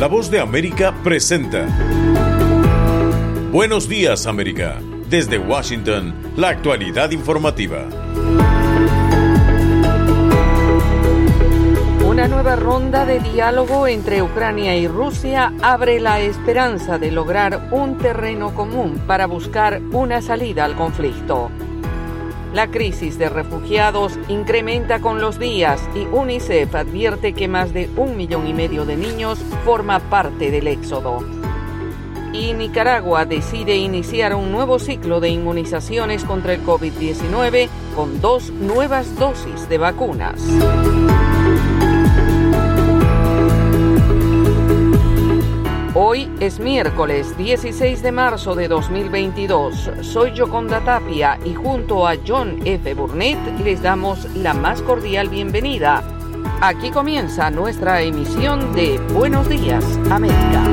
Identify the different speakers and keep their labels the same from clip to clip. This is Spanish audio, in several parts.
Speaker 1: La Voz de América presenta Buenos Días, América. Desde Washington, la actualidad informativa.
Speaker 2: Una nueva ronda de diálogo entre Ucrania y Rusia abre la esperanza de lograr un terreno común para buscar una salida al conflicto. La crisis de refugiados incrementa con los días y UNICEF advierte que más de 1,5 millones de niños forma parte del éxodo. Y Nicaragua decide iniciar un nuevo ciclo de inmunizaciones contra el COVID-19 con 2 nuevas dosis de vacunas. Hoy es miércoles 16 de marzo de 2022. Soy Yoconda Tapia y junto a John F. Burnett les damos la más cordial bienvenida. Aquí comienza nuestra emisión de Buenos Días, América.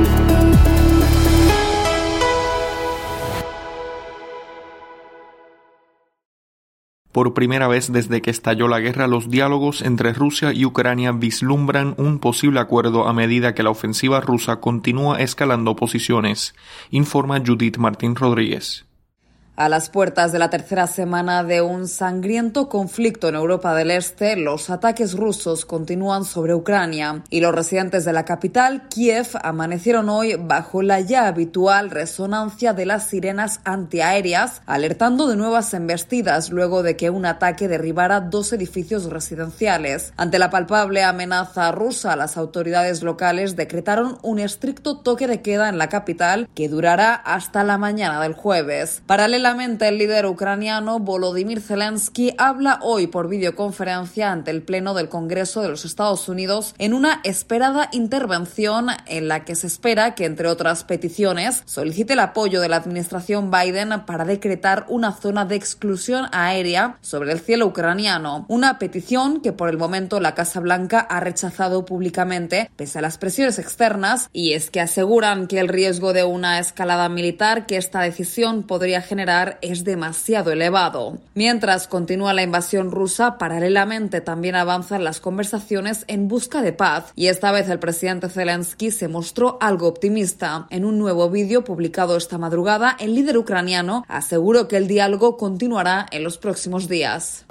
Speaker 3: Por primera vez desde que estalló la guerra, los diálogos entre Rusia y Ucrania vislumbran un posible acuerdo a medida que la ofensiva rusa continúa escalando posiciones, informa Judith Martín Rodríguez.
Speaker 4: A las puertas de la tercera semana de un sangriento conflicto en Europa del Este, los ataques rusos continúan sobre Ucrania y los residentes de la capital, Kiev, amanecieron hoy bajo la ya habitual resonancia de las sirenas antiaéreas, alertando de nuevas embestidas luego de que un ataque derribara 2 edificios residenciales. Ante la palpable amenaza rusa, las autoridades locales decretaron un estricto toque de queda en la capital que durará hasta la mañana del jueves. Paralelamente, el líder ucraniano Volodymyr Zelensky habla hoy por videoconferencia ante el Pleno del Congreso de los Estados Unidos en una esperada intervención en la que se espera que, entre otras peticiones, solicite el apoyo de la administración Biden para decretar una zona de exclusión aérea sobre el cielo ucraniano. Una petición que por el momento la Casa Blanca ha rechazado públicamente pese a las presiones externas, y es que aseguran que el riesgo de una escalada militar que esta decisión podría generar es demasiado elevado. Mientras continúa la invasión rusa, paralelamente también avanzan las conversaciones en busca de paz, y esta vez el presidente Zelensky se mostró algo optimista. En un nuevo vídeo publicado esta madrugada, el líder ucraniano aseguró que el diálogo continuará en los próximos días.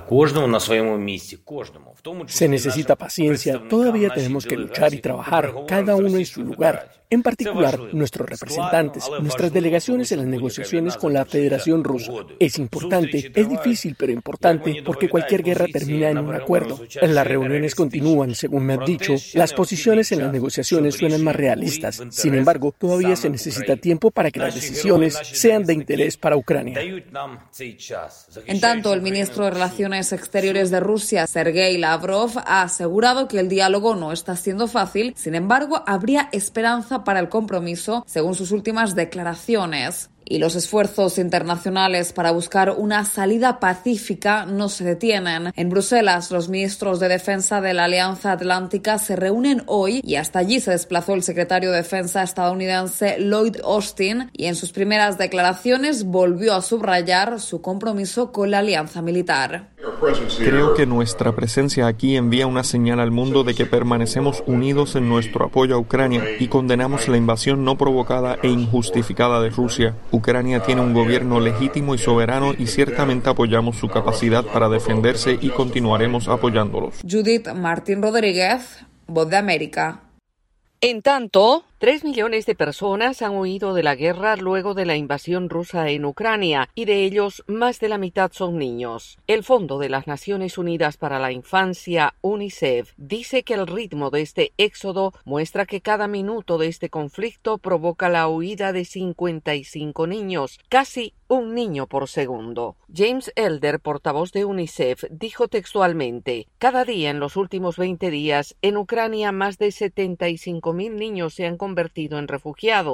Speaker 5: Se necesita paciencia, todavía tenemos que luchar y trabajar, cada uno en su lugar. En particular, nuestros representantes, nuestras delegaciones en las negociaciones con la Federación Rusa. Es importante, es difícil, pero importante, porque cualquier guerra termina en un acuerdo. Las reuniones continúan, según me han dicho. Las posiciones en las negociaciones suenan más realistas. Sin embargo, todavía se necesita tiempo para que las decisiones sean de interés para Ucrania.
Speaker 4: En tanto, el ministro de Relaciones Exteriores de Rusia, Sergei Lavrov, ha asegurado que el diálogo no está siendo fácil. Sin embargo, habría esperanza para el compromiso, según sus últimas declaraciones. Y los esfuerzos internacionales para buscar una salida pacífica no se detienen. En Bruselas, los ministros de Defensa de la Alianza Atlántica se reúnen hoy y hasta allí se desplazó el secretario de Defensa estadounidense Lloyd Austin, y en sus primeras declaraciones volvió a subrayar su compromiso con la alianza militar.
Speaker 3: Creo que nuestra presencia aquí envía una señal al mundo de que permanecemos unidos en nuestro apoyo a Ucrania y condenamos la invasión no provocada e injustificada de Rusia. Ucrania tiene un gobierno legítimo y soberano y ciertamente apoyamos su capacidad para defenderse y continuaremos apoyándolos.
Speaker 4: Judith Martín Rodríguez, Voz de América.
Speaker 2: En tanto, 3 millones de personas han huido de la guerra luego de la invasión rusa en Ucrania, y de ellos más de la mitad son niños. El Fondo de las Naciones Unidas para la Infancia, UNICEF, dice que el ritmo de este éxodo muestra que cada minuto de este conflicto provoca la huida de 55 niños, casi un niño por segundo. James Elder, portavoz de UNICEF, dijo textualmente: cada día en los últimos 20 días, en Ucrania más de 75,000 niños se han convertido en refugiados.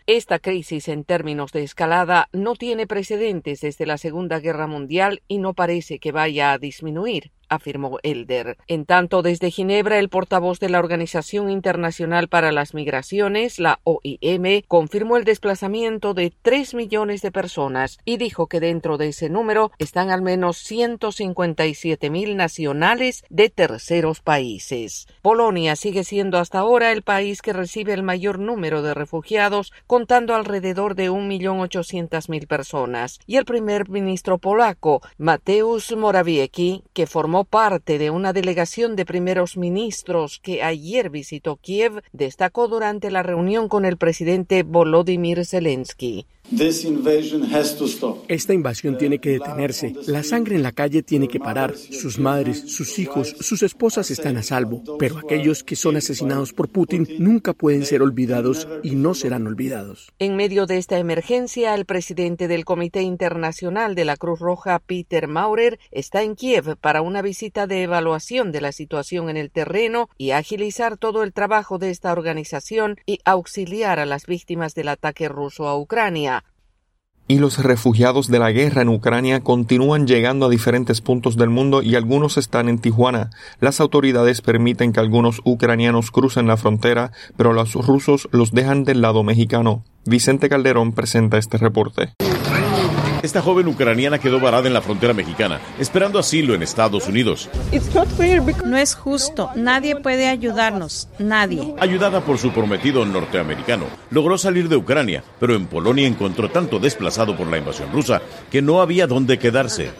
Speaker 2: Esta crisis en términos de escalada no tiene precedentes desde la Segunda Guerra Mundial y no parece que vaya a disminuir, afirmó Elder. En tanto, desde Ginebra, el portavoz de la Organización Internacional para las Migraciones, la OIM, confirmó el desplazamiento de 3 millones de personas y dijo que dentro de ese número están al menos 157,000 nacionales de terceros países. Polonia sigue siendo hasta ahora el país que recibe el mayor número de refugiados, contando alrededor de 1.800.000 personas. Y el primer ministro polaco, Mateusz Morawiecki, que formó parte de una delegación de primeros ministros que ayer visitó Kiev, destacó durante la reunión con el presidente Volodymyr Zelensky.
Speaker 5: Esta invasión tiene que detenerse. La sangre en la calle tiene que parar. Sus madres, sus hijos, sus esposas están a salvo. Pero aquellos que son asesinados por Putin nunca pueden ser olvidados y no serán olvidados.
Speaker 2: En medio de esta emergencia, el presidente del Comité Internacional de la Cruz Roja, Peter Maurer, está en Kiev para una visita de evaluación de la situación en el terreno y agilizar todo el trabajo de esta organización y auxiliar a las víctimas del ataque ruso a Ucrania.
Speaker 3: Y los refugiados de la guerra en Ucrania continúan llegando a diferentes puntos del mundo y algunos están en Tijuana. Las autoridades permiten que algunos ucranianos crucen la frontera, pero los rusos los dejan del lado mexicano. Vicente Calderón presenta este reporte.
Speaker 1: Esta joven ucraniana quedó varada en la frontera mexicana, esperando asilo en Estados Unidos.
Speaker 6: No es justo, nadie puede ayudarnos, nadie.
Speaker 1: Ayudada por su prometido norteamericano, logró salir de Ucrania, pero en Polonia encontró tanto desplazado por la invasión rusa que no había dónde quedarse.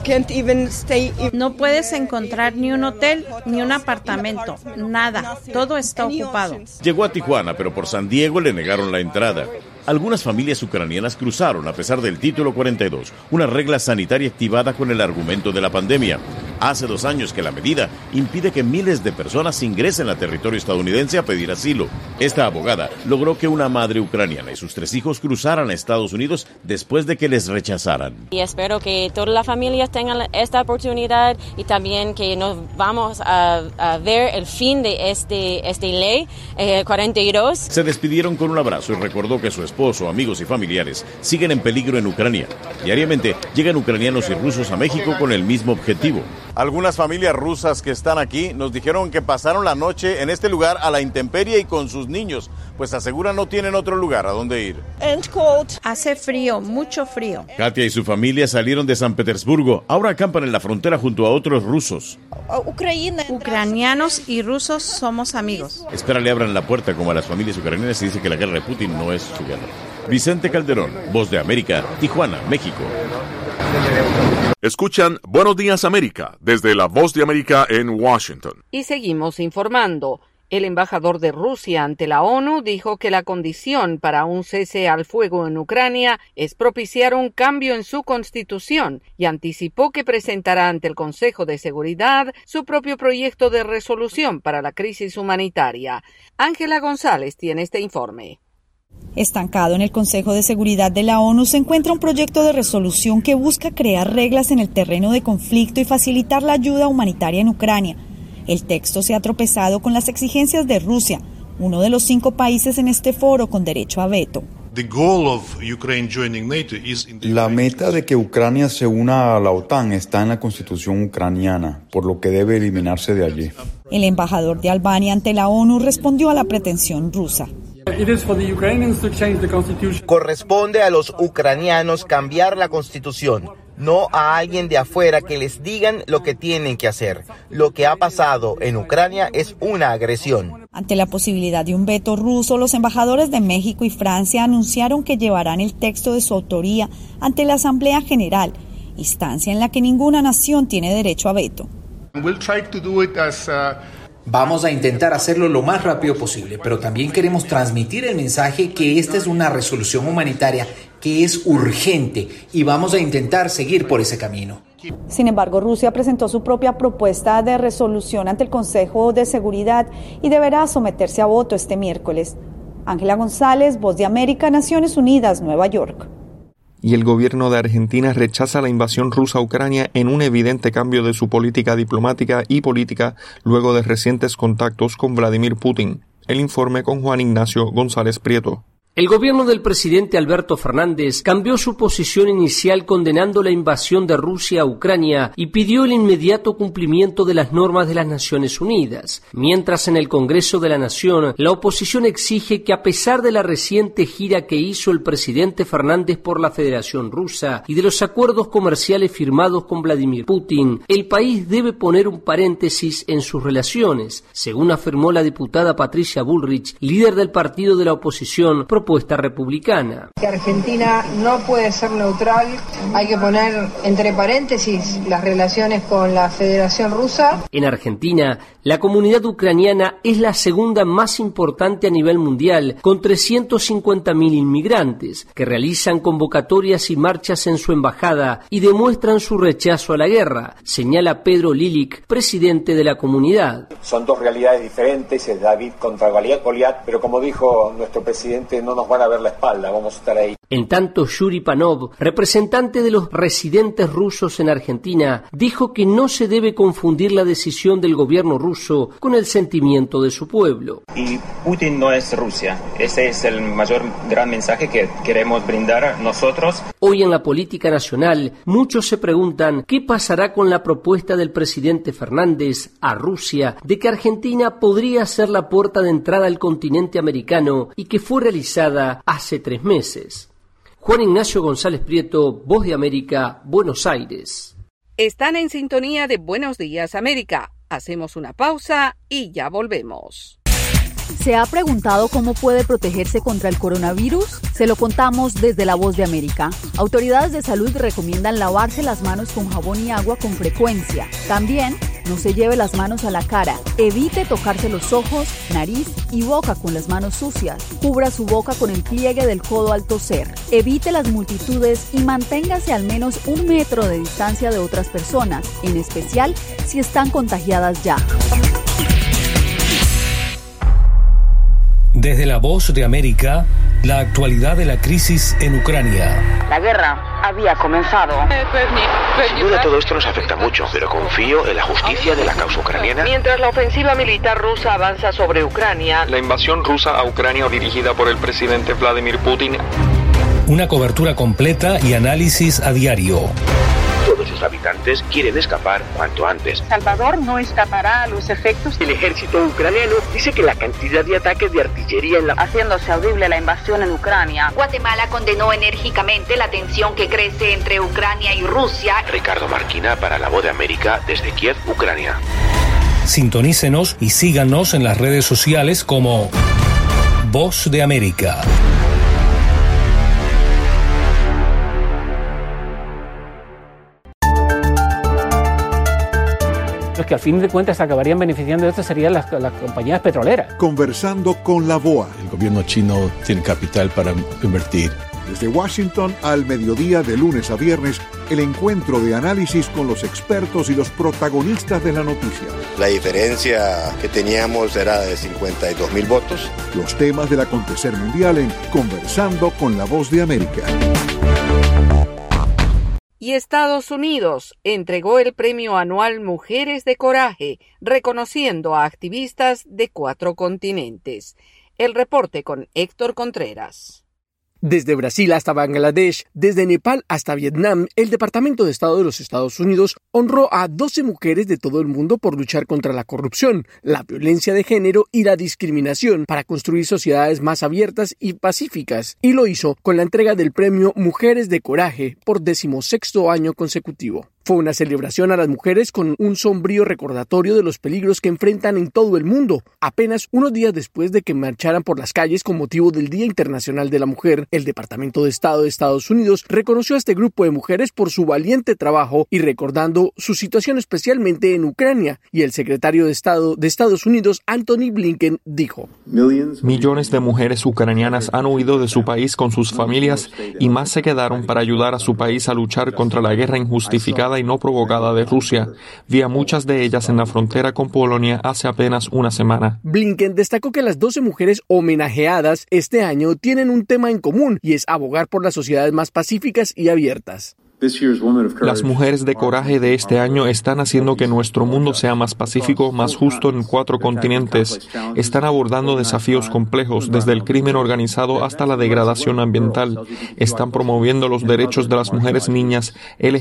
Speaker 6: No puedes encontrar ni un hotel, ni un apartamento, nada, todo está ocupado.
Speaker 1: Llegó a Tijuana, pero por San Diego le negaron la entrada. Algunas familias ucranianas cruzaron a pesar del Título 42, una regla sanitaria activada con el argumento de la pandemia. Hace 2 años que la medida impide que miles de personas ingresen a territorio estadounidense a pedir asilo. Esta abogada logró que una madre ucraniana y sus 3 hijos cruzaran a Estados Unidos después de que les rechazaran.
Speaker 7: Y espero que todas las familias tengan esta oportunidad y también que nos vamos a ver el fin de esta ley 42.
Speaker 1: Se despidieron con un abrazo y recordó que su esposo, amigos y familiares siguen en peligro en Ucrania. Diariamente llegan ucranianos y rusos a México con el mismo objetivo. Algunas familias rusas que están aquí nos dijeron que pasaron la noche en este lugar a la intemperie y con sus niños, pues aseguran no tienen otro lugar a donde ir.
Speaker 6: Hace frío, mucho frío.
Speaker 1: Katia y su familia salieron de San Petersburgo, ahora acampan en la frontera junto a otros rusos.
Speaker 6: Ucranianos y rusos somos amigos.
Speaker 1: Espera le abran la puerta como a las familias ucranianas y dice que la guerra de Putin no es su guerra. Vicente Calderón, Voz de América, Tijuana, México.
Speaker 8: Escuchan Buenos Días América desde la Voz de América en Washington.
Speaker 2: Y seguimos informando. El embajador de Rusia ante la ONU dijo que la condición para un cese al fuego en Ucrania es propiciar un cambio en su constitución y anticipó que presentará ante el Consejo de Seguridad su propio proyecto de resolución para la crisis humanitaria. Ángela González tiene este informe.
Speaker 9: Estancado en el Consejo de Seguridad de la ONU se encuentra un proyecto de resolución que busca crear reglas en el terreno de conflicto y facilitar la ayuda humanitaria en Ucrania. El texto se ha tropezado con las exigencias de Rusia, uno de los 5 países en este foro con derecho a veto.
Speaker 10: La meta de que Ucrania se una a la OTAN está en la Constitución ucraniana, por lo que debe eliminarse de allí.
Speaker 9: El embajador de Albania ante la ONU respondió a la pretensión rusa.
Speaker 11: Corresponde a los ucranianos cambiar la Constitución, no a alguien de afuera que les digan lo que tienen que hacer. Lo que ha pasado en Ucrania es una agresión.
Speaker 9: Ante la posibilidad de un veto ruso, los embajadores de México y Francia anunciaron que llevarán el texto de su autoría ante la Asamblea General, instancia en la que ninguna nación tiene derecho a veto.
Speaker 12: Vamos a intentar hacerlo lo más rápido posible, pero también queremos transmitir el mensaje que esta es una resolución humanitaria que es urgente y vamos a intentar seguir por ese camino.
Speaker 9: Sin embargo, Rusia presentó su propia propuesta de resolución ante el Consejo de Seguridad y deberá someterse a voto este miércoles. Ángela González, Voz de América, Naciones Unidas, Nueva York.
Speaker 3: Y el gobierno de Argentina rechaza la invasión rusa a Ucrania en un evidente cambio de su política diplomática y política luego de recientes contactos con Vladimir Putin. El informe con Juan Ignacio González Prieto.
Speaker 13: El gobierno del presidente Alberto Fernández cambió su posición inicial condenando la invasión de Rusia a Ucrania y pidió el inmediato cumplimiento de las normas de las Naciones Unidas. Mientras en el Congreso de la Nación, la oposición exige que a pesar de la reciente gira que hizo el presidente Fernández por la Federación Rusa y de los acuerdos comerciales firmados con Vladimir Putin, el país debe poner un paréntesis en sus relaciones, según afirmó la diputada Patricia Bullrich, líder del partido de la oposición, propuesta republicana.
Speaker 14: Que Argentina no puede ser neutral, hay que poner entre paréntesis las relaciones con la Federación Rusa.
Speaker 13: En Argentina, la comunidad ucraniana es la segunda más importante a nivel mundial, con 350.000 inmigrantes, que realizan convocatorias y marchas en su embajada y demuestran su rechazo a la guerra, señala Pedro Lilik, presidente de la comunidad.
Speaker 15: Son dos realidades diferentes, es David contra Goliat, pero como dijo nuestro presidente, no nos van a ver la espalda, vamos a estar ahí.
Speaker 13: En tanto, Yuri Panov, representante de los residentes rusos en Argentina, dijo que no se debe confundir la decisión del gobierno ruso con el sentimiento de su pueblo.
Speaker 16: Y Putin no es Rusia. Ese es el gran mensaje que queremos brindar nosotros.
Speaker 13: Hoy en la política nacional, muchos se preguntan qué pasará con la propuesta del presidente Fernández a Rusia de que Argentina podría ser la puerta de entrada al continente americano y que fue realizada hace 3 meses. Juan Ignacio González Prieto, Voz de América, Buenos Aires.
Speaker 2: Están en sintonía de Buenos Días América. Hacemos una pausa y ya volvemos.
Speaker 17: ¿Se ha preguntado cómo puede protegerse contra el coronavirus? Se lo contamos desde La Voz de América. Autoridades de salud recomiendan lavarse las manos con jabón y agua con frecuencia. También, no se lleve las manos a la cara. Evite tocarse los ojos, nariz y boca con las manos sucias. Cubra su boca con el pliegue del codo al toser. Evite las multitudes y manténgase al menos 1 metro de distancia de otras personas, en especial si están contagiadas ya.
Speaker 18: Desde La Voz de América, la actualidad de la crisis en Ucrania.
Speaker 2: La guerra había comenzado.
Speaker 19: Sin duda todo esto nos afecta mucho, pero confío en la justicia de la causa ucraniana.
Speaker 2: Mientras la ofensiva militar rusa avanza sobre Ucrania,
Speaker 3: la invasión rusa a Ucrania dirigida por el presidente Vladimir Putin.
Speaker 18: Una cobertura completa y análisis a diario.
Speaker 19: Todos sus habitantes quieren escapar cuanto antes.
Speaker 20: Salvador no escapará a los efectos.
Speaker 19: El ejército ucraniano dice que la cantidad de ataques de artillería
Speaker 20: haciéndose audible la invasión en Ucrania.
Speaker 21: Guatemala condenó enérgicamente la tensión que crece entre Ucrania y Rusia.
Speaker 19: Ricardo Marquina para La Voz de América desde Kiev, Ucrania.
Speaker 18: Sintonícenos y síganos en las redes sociales como Voz de América.
Speaker 5: Los que al fin de cuentas acabarían beneficiando de esto serían las compañías petroleras.
Speaker 22: Conversando con la BOA.
Speaker 23: El gobierno chino tiene capital para invertir.
Speaker 22: Desde Washington al mediodía de lunes a viernes, el encuentro de análisis con los expertos y los protagonistas de la noticia.
Speaker 24: La diferencia que teníamos era de 52.000 votos.
Speaker 22: Los temas del acontecer mundial en Conversando con la Voz de América.
Speaker 2: Y Estados Unidos entregó el premio anual Mujeres de Coraje, reconociendo a activistas de 4 continentes. El reporte con Héctor Contreras.
Speaker 5: Desde Brasil hasta Bangladesh, desde Nepal hasta Vietnam, el Departamento de Estado de los Estados Unidos honró a 12 mujeres de todo el mundo por luchar contra la corrupción, la violencia de género y la discriminación para construir sociedades más abiertas y pacíficas, y lo hizo con la entrega del premio Mujeres de Coraje por 16º año consecutivo. Fue una celebración a las mujeres con un sombrío recordatorio de los peligros que enfrentan en todo el mundo. Apenas unos días después de que marcharan por las calles con motivo del Día Internacional de la Mujer, el Departamento de Estado de Estados Unidos reconoció a este grupo de mujeres por su valiente trabajo y recordando su situación especialmente en Ucrania. Y el secretario de Estado de Estados Unidos, Anthony Blinken, dijo:
Speaker 3: Millones de mujeres ucranianas han huido de su país con sus familias y más se quedaron para ayudar a su país a luchar contra la guerra injustificada y no provocada de Rusia. Vi a muchas de ellas en la frontera con Polonia hace apenas una semana.
Speaker 5: Blinken destacó que las 12 mujeres homenajeadas este año tienen un tema en común y es abogar por las sociedades más pacíficas y abiertas.
Speaker 3: Las mujeres de coraje de este año están haciendo que nuestro mundo sea más pacífico, más justo en 4 continentes. Están abordando desafíos complejos, desde el crimen organizado hasta la degradación ambiental. Están promoviendo los derechos de las mujeres, niñas,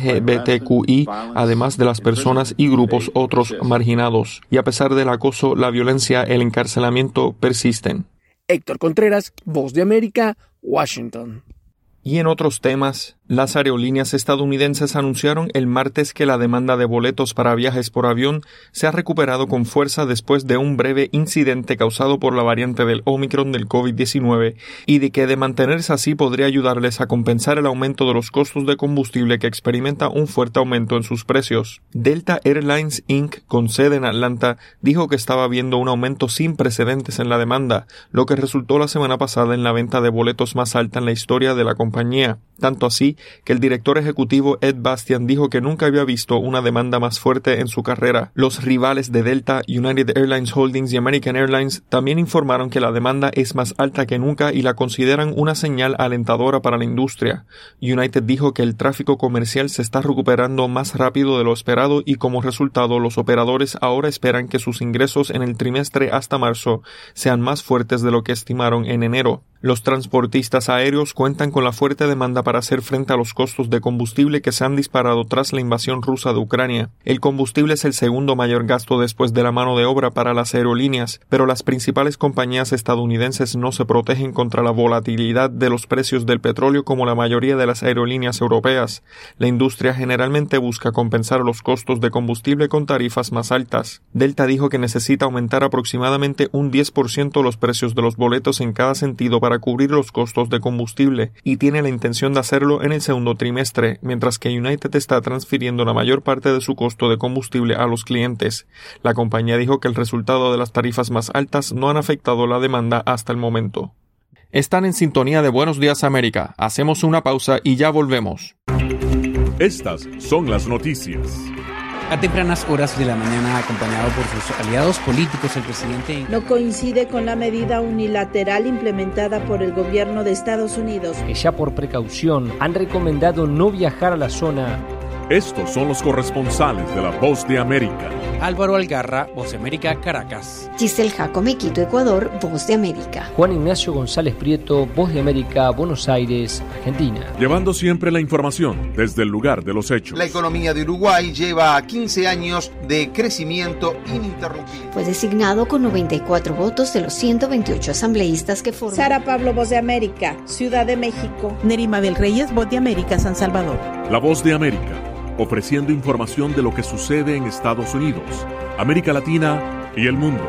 Speaker 3: LGBTQI, además de las personas y grupos otros marginados. Y a pesar del acoso, la violencia, el encarcelamiento persisten.
Speaker 5: Héctor Contreras, Voz de América, Washington.
Speaker 3: Y en otros temas, las aerolíneas estadounidenses anunciaron el martes que la demanda de boletos para viajes por avión se ha recuperado con fuerza después de un breve incidente causado por la variante del Omicron del COVID-19 y de que de mantenerse así podría ayudarles a compensar el aumento de los costos de combustible que experimenta un fuerte aumento en sus precios. Delta Airlines Inc., con sede en Atlanta, dijo que estaba viendo un aumento sin precedentes en la demanda, lo que resultó la semana pasada en la venta de boletos más alta en la historia de la compañía. Tanto así que el director ejecutivo Ed Bastian dijo que nunca había visto una demanda más fuerte en su carrera. Los rivales de Delta, United Airlines Holdings y American Airlines también informaron que la demanda es más alta que nunca y la consideran una señal alentadora para la industria. United dijo que el tráfico comercial se está recuperando más rápido de lo esperado y como resultado los operadores ahora esperan que sus ingresos en el trimestre hasta marzo sean más fuertes de lo que estimaron en enero. Los transportistas aéreos cuentan con la fuerte demanda para hacer frente a los costos de combustible que se han disparado tras la invasión rusa de Ucrania. El combustible es el segundo mayor gasto después de la mano de obra para las aerolíneas, pero las principales compañías estadounidenses no se protegen contra la volatilidad de los precios del petróleo como la mayoría de las aerolíneas europeas. La industria generalmente busca compensar los costos de combustible con tarifas más altas. Delta dijo que necesita aumentar aproximadamente un 10% los precios de los boletos en cada sentido para cubrir los costos de combustible y tiene la intención de hacerlo en el segundo trimestre, mientras que United está transfiriendo la mayor parte de su costo de combustible a los clientes. La compañía dijo que el resultado de las tarifas más altas no han afectado la demanda hasta el momento. Están en sintonía de Buenos Días América. Hacemos una pausa y ya volvemos.
Speaker 8: Estas son las noticias.
Speaker 1: A tempranas horas de la mañana, acompañado por sus aliados políticos, el presidente
Speaker 4: no coincide con la medida unilateral implementada por el gobierno de Estados Unidos,
Speaker 13: que ya por precaución han recomendado no viajar a la zona.
Speaker 8: Estos son los corresponsales de La Voz de América.
Speaker 1: Álvaro Algarra, Voz de América, Caracas.
Speaker 6: Giselle Jacome, Quito, Ecuador, Voz de América.
Speaker 13: Juan Ignacio González Prieto, Voz de América, Buenos Aires, Argentina.
Speaker 8: Llevando siempre la información desde el lugar de los hechos.
Speaker 7: La economía de Uruguay lleva 15 años de crecimiento ininterrumpido.
Speaker 6: Fue designado con 94 votos de los 128 asambleístas que forman.
Speaker 4: Sara Pablo, Voz de América, Ciudad de México.
Speaker 25: Nerima Bel Reyes, Voz de América, San Salvador.
Speaker 8: La Voz de América, ofreciendo información de lo que sucede en Estados Unidos, América Latina y el mundo.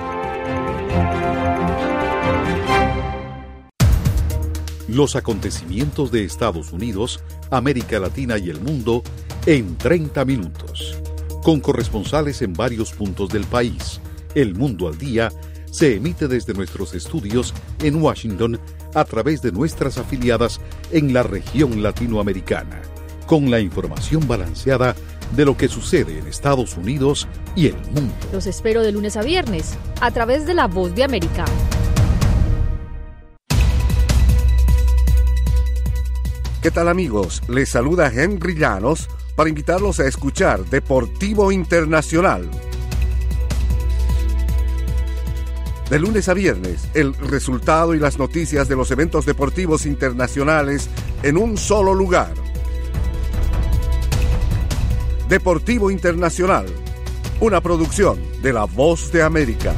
Speaker 22: Los acontecimientos de Estados Unidos, América Latina y el mundo en 30 minutos. Con corresponsales en varios puntos del país. El Mundo al Día se emite desde nuestros estudios en Washington a través de nuestras afiliadas en la región latinoamericana, con la información balanceada de lo que sucede en Estados Unidos y el mundo.
Speaker 26: Los espero de lunes a viernes, a través de La Voz de América.
Speaker 27: ¿Qué tal, amigos? Les saluda Henry Llanos para invitarlos a escuchar Deportivo Internacional. De lunes a viernes, el resultado y las noticias de los eventos deportivos internacionales en un solo lugar. Deportivo Internacional, una producción de La Voz de América.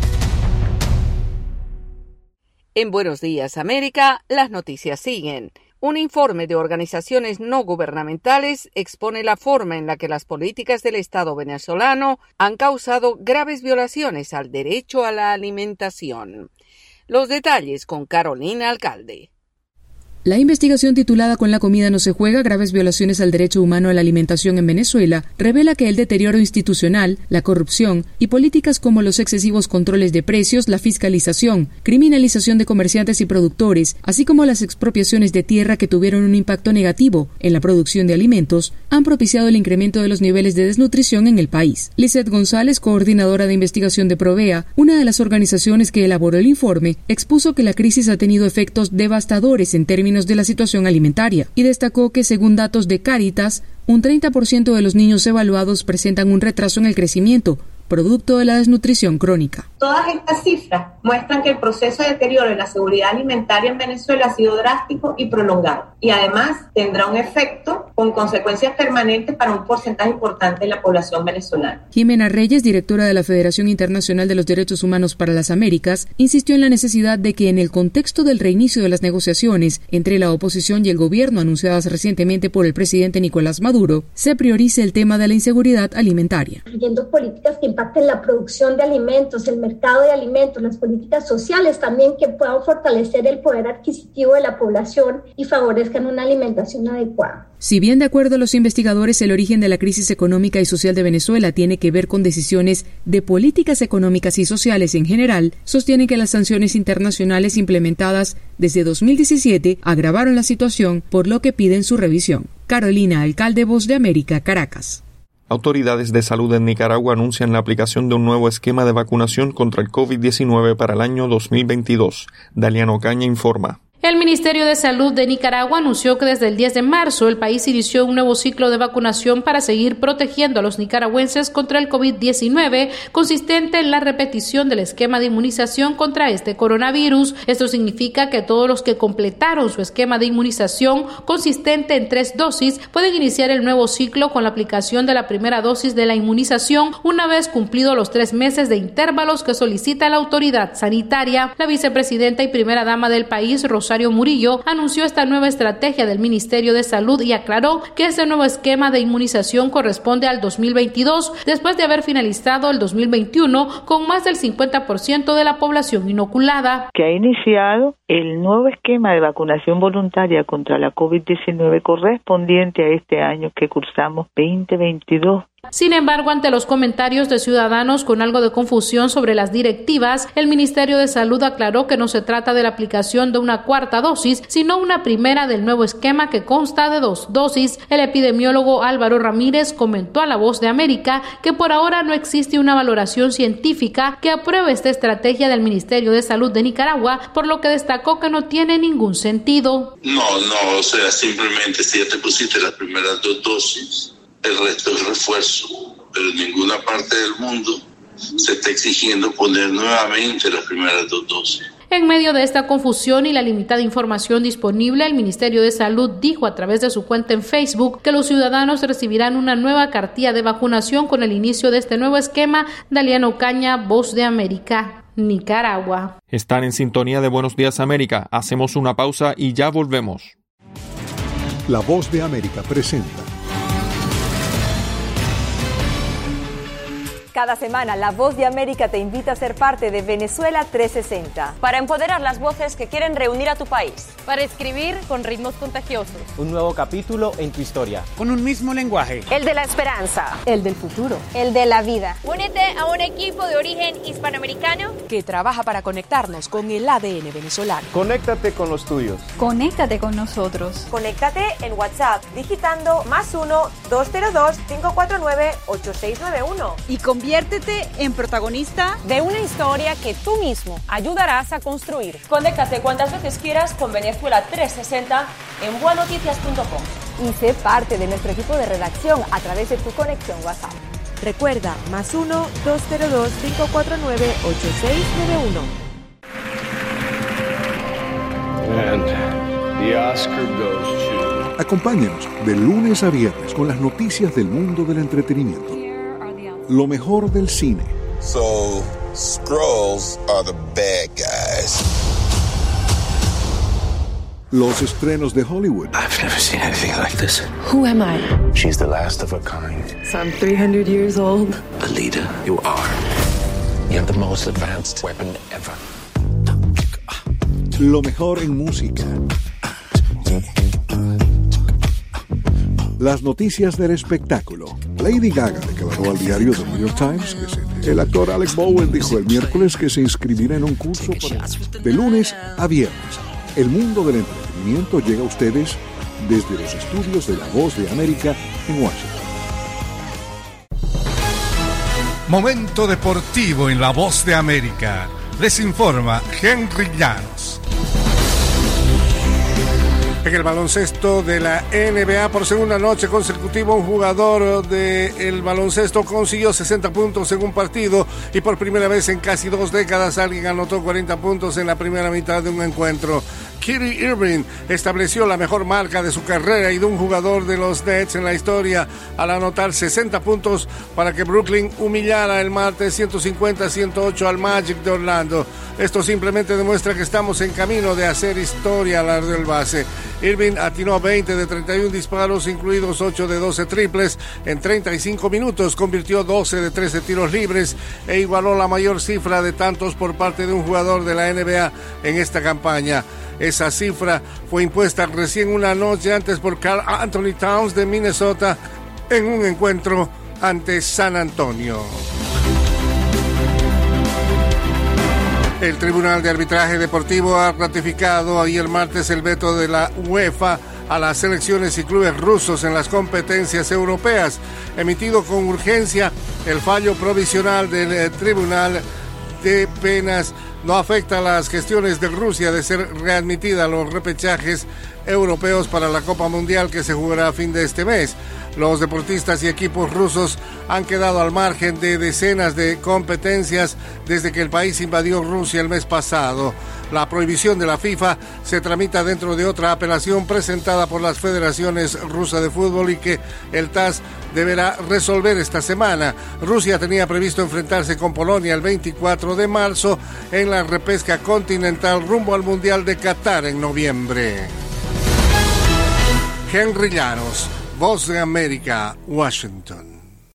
Speaker 2: En Buenos Días América, las noticias siguen. Un informe de organizaciones no gubernamentales expone la forma en la que las políticas del Estado venezolano han causado graves violaciones al derecho a la alimentación. Los detalles con Carolina Alcalde.
Speaker 28: La investigación titulada Con la comida no se juega, graves violaciones al derecho humano a la alimentación en Venezuela, revela que el deterioro institucional, la corrupción y políticas como los excesivos controles de precios, la fiscalización, criminalización de comerciantes y productores, así como las expropiaciones de tierra que tuvieron un impacto negativo en la producción de alimentos, han propiciado el incremento de los niveles de desnutrición en el país. Lizeth González, coordinadora de investigación de Provea, una de las organizaciones que elaboró el informe, expuso que la crisis ha tenido efectos devastadores en términos términos de la situación alimentaria y destacó que, según datos de Cáritas, un 30% de los niños evaluados presentan un retraso en el crecimiento, producto de la desnutrición crónica.
Speaker 9: Todas estas cifras muestran que el proceso de deterioro de la seguridad alimentaria en Venezuela ha sido drástico y prolongado, y además tendrá un efecto con consecuencias permanentes para un porcentaje importante de la población venezolana.
Speaker 28: Jimena Reyes, directora de la Federación Internacional de los Derechos Humanos para las Américas, insistió en la necesidad de que en el contexto del reinicio de las negociaciones entre la oposición y el gobierno anunciadas recientemente por el presidente Nicolás Maduro, se priorice el tema de la inseguridad alimentaria.
Speaker 10: Siguiendo políticas que impacten la producción de alimentos, el mercado de alimentos, las políticas sociales también que puedan fortalecer el poder adquisitivo de la población y favorezcan una alimentación adecuada.
Speaker 28: Si bien, de acuerdo a los investigadores, el origen de la crisis económica y social de Venezuela tiene que ver con decisiones de políticas económicas y sociales en general, sostienen que las sanciones internacionales implementadas desde 2017 agravaron la situación, por lo que piden su revisión. Carolina Alcalde, Voz de América, Caracas.
Speaker 3: Autoridades de salud en Nicaragua anuncian la aplicación de un nuevo esquema de vacunación contra el COVID-19 para el año 2022. Daliano Caña informa.
Speaker 11: El Ministerio de Salud de Nicaragua anunció que desde el 10 de marzo el país inició un nuevo ciclo de vacunación para seguir protegiendo a los nicaragüenses contra el COVID-19, consistente en la repetición del esquema de inmunización contra este coronavirus. Esto significa que todos los que completaron su esquema de inmunización, consistente en 3 dosis, pueden iniciar el nuevo ciclo con la aplicación de la primera dosis de la inmunización una vez cumplidos los 3 meses de intervalos que solicita la autoridad sanitaria. La vicepresidenta y primera dama del país, Rosario Murillo, anunció esta nueva estrategia del Ministerio de Salud y aclaró que este nuevo esquema de inmunización corresponde al 2022, después de haber finalizado el 2021 con más del 50% de la población inoculada.
Speaker 12: Que ha iniciado el nuevo esquema de vacunación voluntaria contra la COVID-19 correspondiente a este año que cursamos 2022.
Speaker 11: Sin embargo, ante los comentarios de ciudadanos con algo de confusión sobre las directivas, el Ministerio de Salud aclaró que no se trata de la aplicación de una cuarta dosis, sino una primera del nuevo esquema que consta de 2 dosis. El epidemiólogo Álvaro Ramírez comentó a La Voz de América que por ahora no existe una valoración científica que apruebe esta estrategia del Ministerio de Salud de Nicaragua, por lo que destacó que no tiene ningún sentido.
Speaker 14: No, o sea, simplemente si ya te pusiste las primeras 2 dosis, el resto es refuerzo, pero en ninguna parte del mundo se está exigiendo poner nuevamente las primeras 2 dosis.
Speaker 11: En medio de esta confusión y la limitada información disponible, el Ministerio de Salud dijo a través de su cuenta en Facebook que los ciudadanos recibirán una nueva cartilla de vacunación con el inicio de este nuevo esquema. Daliano Caña, Voz de América, Nicaragua.
Speaker 3: Están en sintonía de Buenos Días América. Hacemos una pausa y ya volvemos.
Speaker 22: La Voz de América presenta.
Speaker 15: Cada semana, La Voz de América te invita a ser parte de Venezuela 360.
Speaker 16: Para empoderar las voces que quieren reunir a tu país.
Speaker 26: Para escribir con ritmos contagiosos.
Speaker 17: Un nuevo capítulo en tu historia.
Speaker 29: Con un mismo lenguaje.
Speaker 16: El de la esperanza.
Speaker 15: El del futuro.
Speaker 16: El de la vida.
Speaker 21: Únete a un equipo de origen hispanoamericano
Speaker 15: que trabaja para conectarnos con el ADN venezolano.
Speaker 29: Conéctate con los tuyos.
Speaker 15: Conéctate con nosotros.
Speaker 16: Conéctate en WhatsApp digitando +1-202-549-8691.
Speaker 15: Y conviértete en protagonista
Speaker 16: de una historia que tú mismo ayudarás a construir. Conéctate cuantas veces quieras con Venezuela 360 en buenoticias.com.
Speaker 15: Y sé parte de nuestro equipo de redacción a través de tu conexión WhatsApp.
Speaker 16: Recuerda, +1-202-549-8691.
Speaker 23: And the Oscar goes to...
Speaker 27: Acompáñenos de lunes a viernes con las noticias del mundo del entretenimiento. Lo mejor del cine.
Speaker 30: So, Skrulls are the bad guys.
Speaker 27: Los estrenos de Hollywood.
Speaker 30: I've never seen anything like this.
Speaker 15: Who am I?
Speaker 30: She's the last of her kind.
Speaker 15: So I'm 300 years old.
Speaker 30: Alita, you are. You have the most advanced weapon ever.
Speaker 27: Lo mejor en música. Las noticias del espectáculo. Lady Gaga declaró al diario The New York Times que el actor Alec Bowen dijo el miércoles que se inscribirá en un curso de lunes a viernes. El mundo del entretenimiento llega a ustedes desde los estudios de La Voz de América en Washington. Momento deportivo en La Voz de América. Les informa Henry Llanos.
Speaker 1: En el baloncesto de la NBA, por segunda noche consecutiva, un jugador del baloncesto consiguió 60 puntos en un partido y por primera vez en casi 2 décadas alguien anotó 40 puntos en la primera mitad de un encuentro. Kyrie Irving estableció la mejor marca de su carrera y de un jugador de los Nets en la historia al anotar 60 puntos para que Brooklyn humillara el martes 150-108 al Magic de Orlando. Esto simplemente demuestra que estamos en camino de hacer historia al lado del base. Irving atinó 20 de 31 disparos, incluidos 8 de 12 triples en 35 minutos, convirtió 12 de 13 tiros libres e igualó la mayor cifra de tantos por parte de un jugador de la NBA en esta campaña. Esa cifra fue impuesta recién una noche antes por Karl Anthony Towns de Minnesota en un encuentro ante San Antonio. El Tribunal de Arbitraje Deportivo ha ratificado ayer martes el veto de la UEFA a las selecciones y clubes rusos en las competencias europeas. Emitido con urgencia, el fallo provisional del Tribunal de Penas no afecta a las gestiones de Rusia de ser readmitida a los repechajes europeos para la Copa Mundial que se jugará a fin de este mes. Los deportistas y equipos rusos han quedado al margen de decenas de competencias desde que el país invadió Rusia el mes pasado. La prohibición de la FIFA se tramita dentro de otra apelación presentada por las federaciones rusas de fútbol y que el TAS deberá resolver esta semana. Rusia tenía previsto enfrentarse con Polonia el 24 de marzo en la repesca continental rumbo al Mundial de Qatar en noviembre. Henry Llanos, Voz de América, Washington.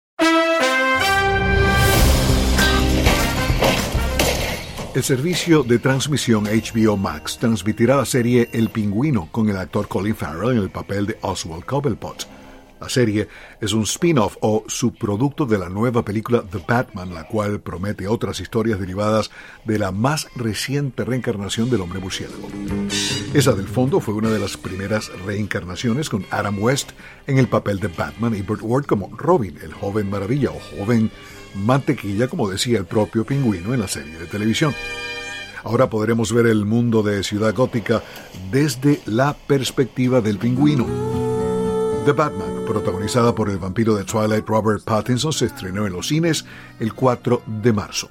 Speaker 27: El servicio de transmisión HBO Max transmitirá la serie El Pingüino con el actor Colin Farrell en el papel de Oswald Cobblepot. La serie es un spin-off o subproducto de la nueva película The Batman, la cual promete otras historias derivadas de la más reciente reencarnación del hombre murciélago. Esa del fondo fue una de las primeras reencarnaciones con Adam West en el papel de Batman y Burt Ward como Robin, el joven maravilla o joven mantequilla, como decía el propio Pingüino en la serie de televisión. Ahora podremos ver el mundo de Ciudad Gótica desde la perspectiva del Pingüino. The Batman, protagonizada por el vampiro de Twilight Robert Pattinson, se estrenó en los cines el 4 de marzo.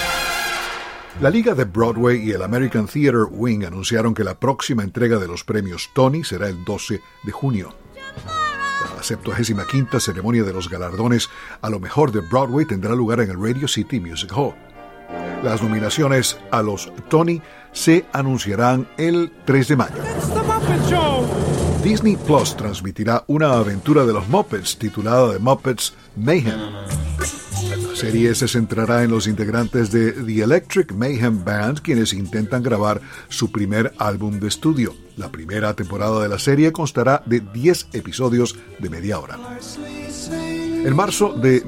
Speaker 27: La Liga de Broadway y el American Theater Wing anunciaron que la próxima entrega de los premios Tony será el 12 de junio. La 75ª ceremonia de los galardones a lo mejor de Broadway tendrá lugar en el Radio City Music Hall. Las nominaciones a los Tony se anunciarán el 3 de mayo. Disney Plus transmitirá una aventura de los Muppets titulada The Muppets Mayhem. La serie se centrará en los integrantes de The Electric Mayhem Band, quienes intentan grabar su primer álbum de estudio. La primera temporada de la serie constará de 10 episodios de media hora. En marzo de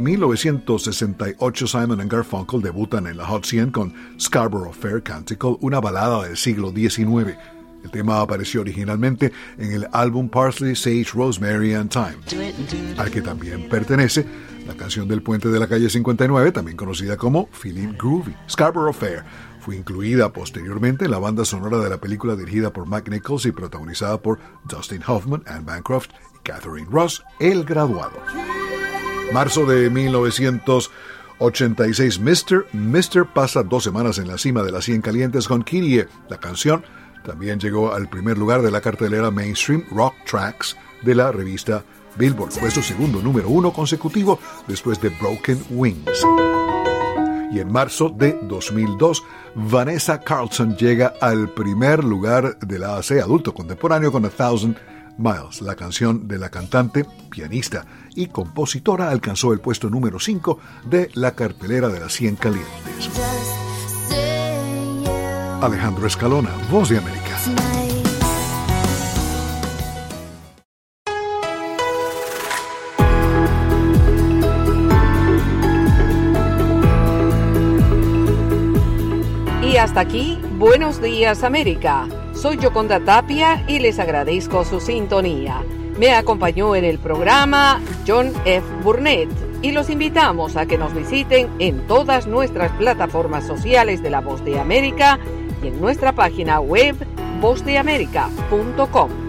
Speaker 27: 1968, Simon & Garfunkel debutan en la Hot 100 con Scarborough Fair Canticle, una balada del siglo XIX. El tema apareció originalmente en el álbum Parsley, Sage, Rosemary and Thyme, al que también pertenece la canción del puente de la calle 59, también conocida como Feeling Groovy. Scarborough Fair fue incluida posteriormente en la banda sonora de la película dirigida por Mike Nichols y protagonizada por Dustin Hoffman, Anne Bancroft y Catherine Ross, El Graduado. Marzo de 1986, Mr. pasa 2 semanas en la cima de las 100 calientes con Kyrie. La canción también llegó al primer lugar de la cartelera Mainstream Rock Tracks de la revista Billboard. Fue su segundo número 1 consecutivo después de Broken Wings. Y en marzo de 2002, Vanessa Carlton llega al primer lugar de la AC adulto contemporáneo con 1000 Miles. La canción de la cantante, pianista y compositora alcanzó el puesto número 5 de la cartelera de las 100 calientes. Alejandro Escalona, Voz de América.
Speaker 2: Y hasta aquí, Buenos Días América. Soy Yoconda Tapia y les agradezco su sintonía. Me acompañó en el programa John F. Burnett y los invitamos a que nos visiten en todas nuestras plataformas sociales de La Voz de América y en nuestra página web vozdeamerica.com.